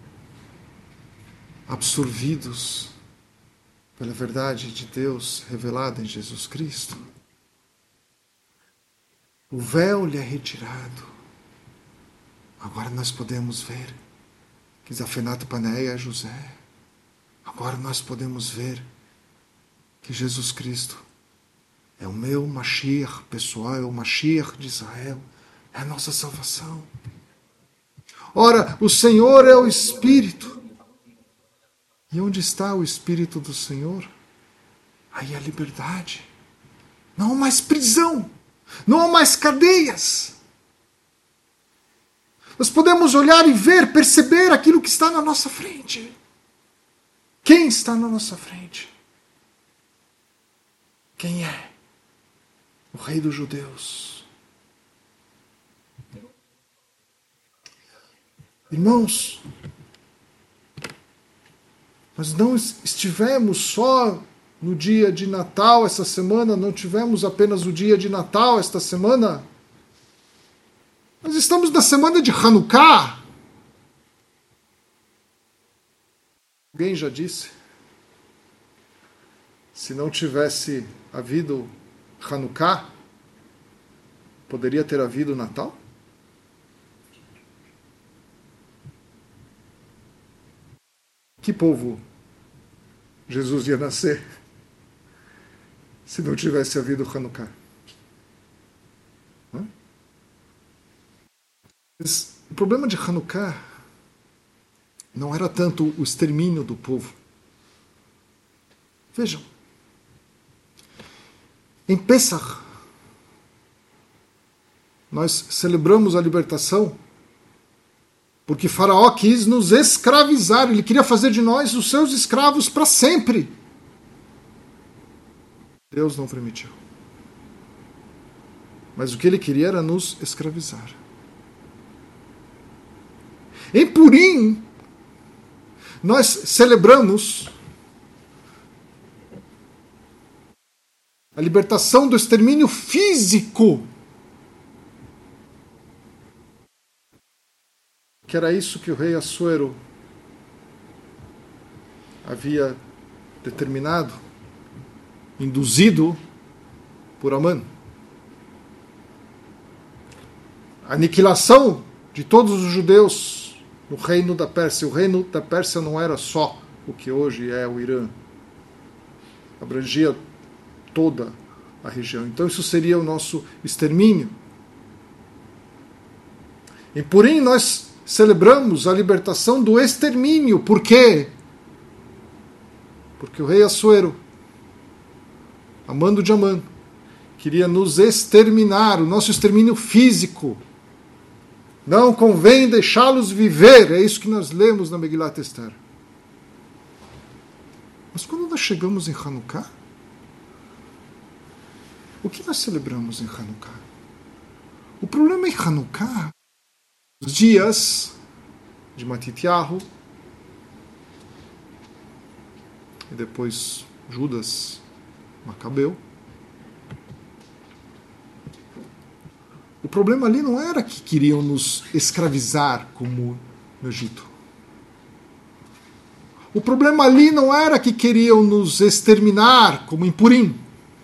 absorvidos pela verdade de Deus revelada em Jesus Cristo. O véu lhe é retirado. Agora nós podemos ver que Zafenat Paneia é José. Agora nós podemos ver que Jesus Cristo é o meu Mashiach pessoal, é o Mashiach de Israel, é a nossa salvação. Ora, o Senhor é o Espírito. E onde está o Espírito do Senhor? Aí a liberdade. Não há mais prisão. Não há mais cadeias. Nós podemos olhar e ver, perceber aquilo que está na nossa frente. Quem está na nossa frente? Quem é? O Rei dos Judeus. Irmãos, nós não estivemos só no dia de Natal essa semana, não tivemos apenas o dia de Natal esta semana. Nós estamos na semana de Hanukkah. Alguém já disse? Se não tivesse havido Hanukkah, poderia ter havido Natal? Que povo Jesus ia nascer se não tivesse havido Hanukkah? Hã? Mas o problema de Hanukkah não era tanto o extermínio do povo. Vejam, em Pesach, nós celebramos a libertação porque Faraó quis nos escravizar, ele queria fazer de nós os seus escravos para sempre. Deus não permitiu. Mas o que ele queria era nos escravizar. Em Purim, nós celebramos a libertação do extermínio físico. Que era isso que o rei Assuero havia determinado, induzido por Amã. A aniquilação de todos os judeus no reino da Pérsia. O reino da Pérsia não era só o que hoje é o Irã. Abrangia toda a região. Então isso seria o nosso extermínio. Em Purim nós celebramos a libertação do extermínio. Por quê? Porque o rei Assuero, amando de Amã, queria nos exterminar, o nosso extermínio físico. Não convém deixá-los viver. É isso que nós lemos na Megilat Esther. Mas quando nós chegamos em Hanukkah, o que nós celebramos em Hanukkah? O problema em Hanukkah, os dias de Matityahu e depois Judas Macabeu. O problema ali não era que queriam nos escravizar como no Egito. O problema ali não era que queriam nos exterminar como em Purim.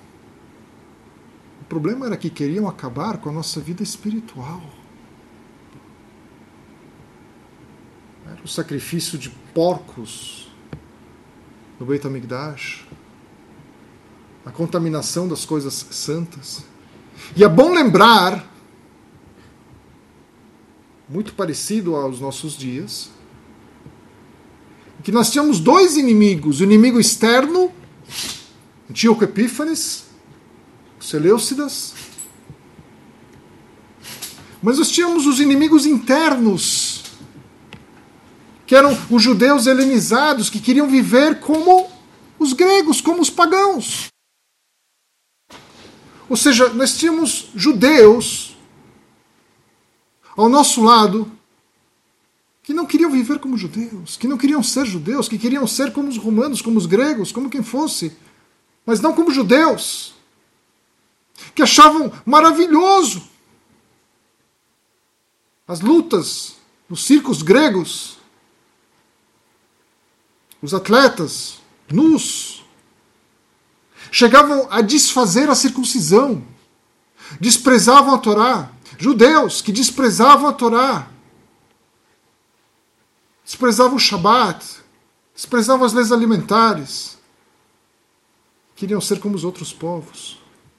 O problema era que queriam acabar com a nossa vida espiritual. Era o sacrifício de porcos no Beit HaMikdash, a contaminação das coisas santas. E é bom lembrar, muito parecido aos nossos dias, que nós tínhamos dois inimigos, o inimigo externo, Antíoco Epífanes, Seleucidas, mas nós tínhamos os inimigos internos, que eram os judeus helenizados, que queriam viver como os gregos, como os pagãos. Ou seja, nós tínhamos judeus ao nosso lado, que não queriam viver como judeus, que não queriam ser judeus, que queriam ser como os romanos, como os gregos, como quem fosse, mas não como judeus, que achavam maravilhoso as lutas nos circos gregos, os atletas nus, chegavam a desfazer a circuncisão, desprezavam a Torá. Judeus que desprezavam a Torá, desprezavam o Shabat, desprezavam as leis alimentares, queriam ser como os outros povos.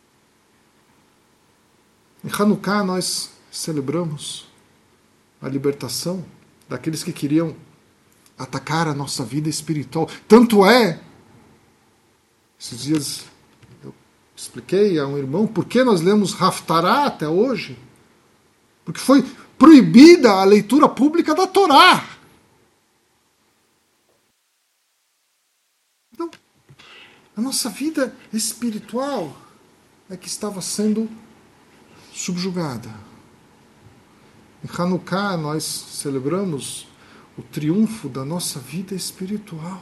Em Hanukkah nós celebramos a libertação daqueles que queriam atacar a nossa vida espiritual. Tanto é, esses dias eu expliquei a um irmão por que nós lemos Haftarah até hoje. Porque foi proibida a leitura pública da Torá. Então, a nossa vida espiritual é que estava sendo subjugada. Em Hanukkah nós celebramos o triunfo da nossa vida espiritual.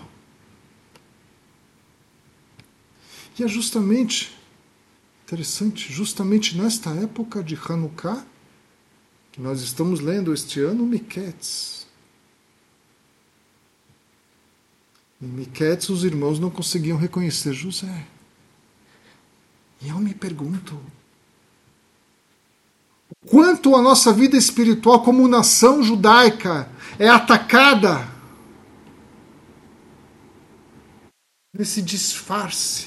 E é justamente, interessante, justamente nesta época de Hanukkah, que nós estamos lendo este ano Miquetes. Em Miquetes os irmãos não conseguiam reconhecer José. E eu me pergunto, o quanto a nossa vida espiritual como nação judaica é atacada nesse disfarce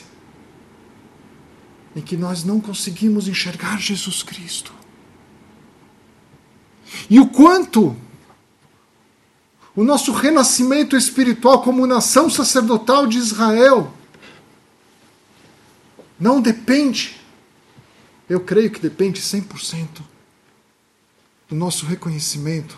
em que nós não conseguimos enxergar Jesus Cristo. E o quanto o nosso renascimento espiritual como nação sacerdotal de Israel não depende, eu creio que depende cem por cento do nosso reconhecimento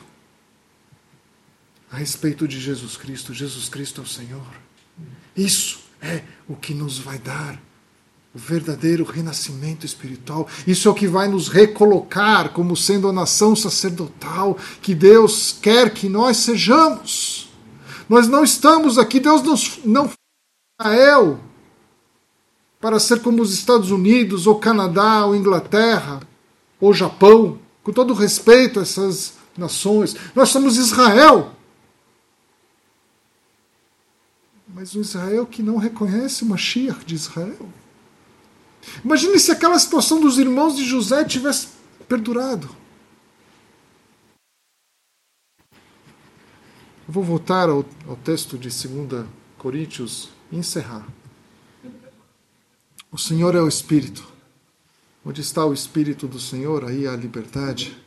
a respeito de Jesus Cristo. Jesus Cristo é o Senhor. Isso é o que nos vai dar o verdadeiro renascimento espiritual. Isso é o que vai nos recolocar como sendo a nação sacerdotal que Deus quer que nós sejamos. Nós não estamos aqui, Deus nos, não fez Israel para ser como os Estados Unidos, ou Canadá, ou Inglaterra, ou Japão, com todo respeito a essas nações. Nós somos Israel. Mas o Israel que não reconhece o Mashiach de Israel. Imagine se aquela situação dos irmãos de José tivesse perdurado. Eu vou voltar ao, ao texto de dois Coríntios e encerrar. O Senhor é o Espírito. Onde está o Espírito do Senhor, aí há a liberdade.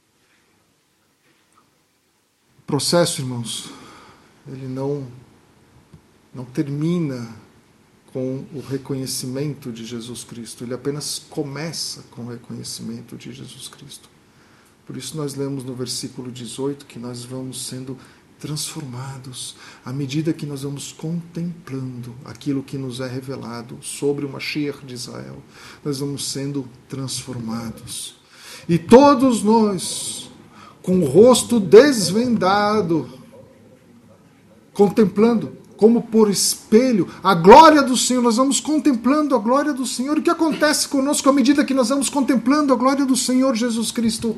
O processo, irmãos, ele não, não termina com o reconhecimento de Jesus Cristo. Ele apenas começa com o reconhecimento de Jesus Cristo. Por isso nós lemos no versículo dezoito que nós vamos sendo transformados à medida que nós vamos contemplando aquilo que nos é revelado sobre o Mashiach de Israel. Nós vamos sendo transformados. E todos nós, com o rosto desvendado, contemplando, como por espelho, a glória do Senhor. Nós vamos contemplando a glória do Senhor. O que acontece conosco à medida que nós vamos contemplando a glória do Senhor Jesus Cristo?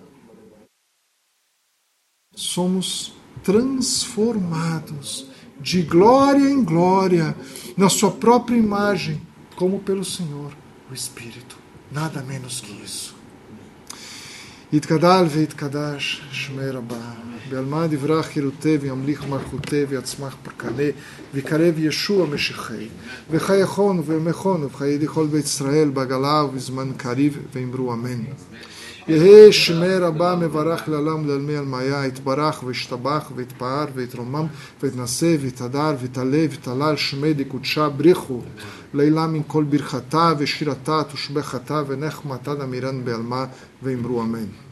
Somos transformados de glória em glória, na sua própria imagem, como pelo Senhor, o Espírito. Nada menos que isso. יתגדל ויתקדש שמי רבה, בעלמא דברה חירותי וימליך מלכותי ויצמח פרקנה, ויקרב ישוע משיחי, וחייכון וימכון ובחיי כל בית ישראל בעגלה ובזמן קריב ואמרו אמן. יהא שמי רבה מברך לעולם ולעלמי עלמיה, יתברך וישתבח ויתפאר ויתרומם ויתנשא ויתהדר ויתעלה ויתהלל שמי דקודשה בריחו לילה מן כל ברכתה ושירתה תושבחתה ונחמתה דמירן בעלמה ואמרו אמן.